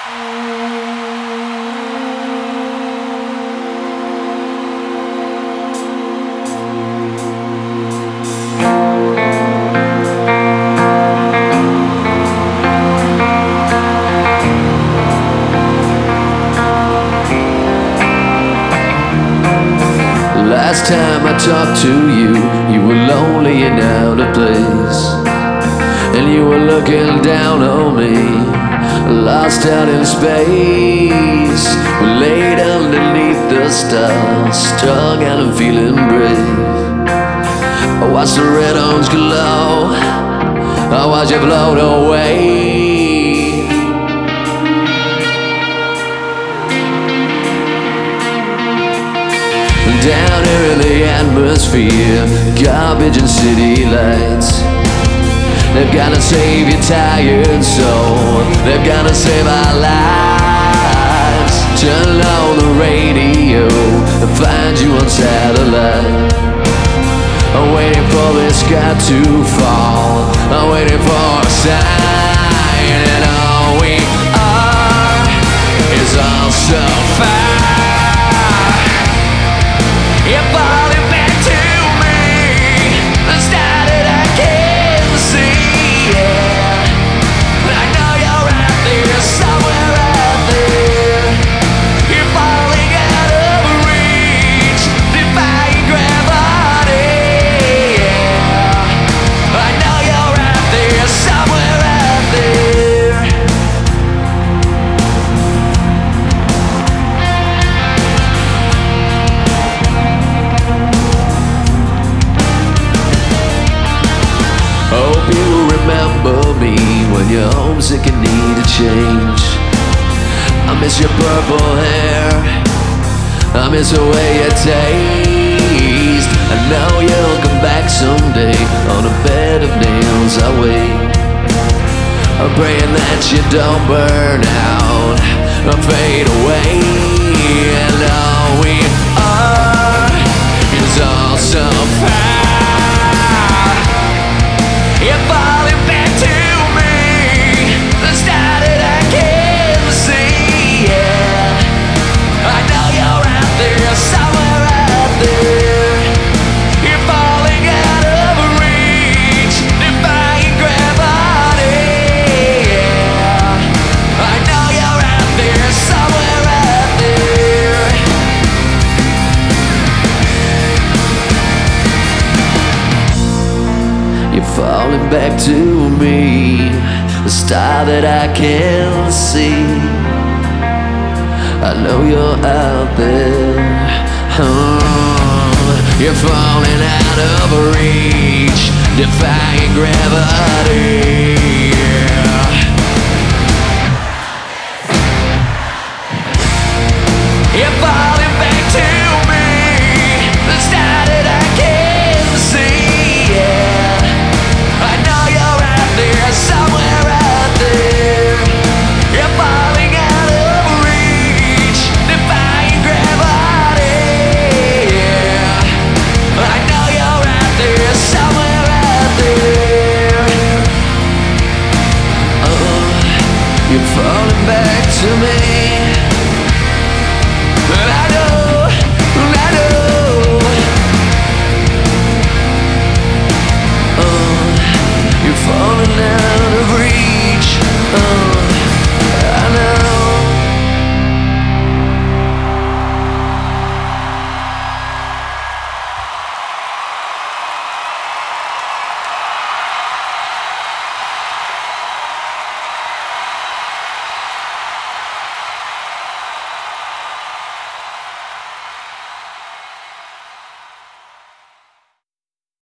Last time I talked to you, you were lonely and out of place, and you were looking down on me, lost out in space. We laid underneath the stars, strung out and feeling brave. I watched the red arms glow, I watched you float away. Down here in the atmosphere, garbage and city lights, they've gotta save your tired soul, they've gotta save our lives. Turn on the radio and find you on satellite. I'm waiting for this sky to fall, I'm waiting for a sign, and all we are is all so far. You're falling back to me, the star that I can't see, yeah. I know you're out there, somewhere out there. You're falling out of reach, defying gravity, yeah. I know you're out there, somewhere out there. Hope you remember me when you're homesick and need a change. I miss your purple hair, I miss the way you taste. I know you'll come back someday, on a bed of nails I wait. I'm praying that you don't burn out or fade away. And all we are is all so far. You're falling back to me, the star that I can't see, yeah. I know you're out there, somewhere out there. You're falling out of reach, defying gravity, yeah. I know you're out there, somewhere out there. You're falling back to me, the star that I can't see. I know you're out there. You're falling out of reach, defying gravity, yeah. You're falling back to me, the star that I can't see, yeah. I know you're out there, somewhere out there. You're falling out of reach, defying gravity, yeah. I know you're out there, somewhere out there. Oh, you're falling back to me.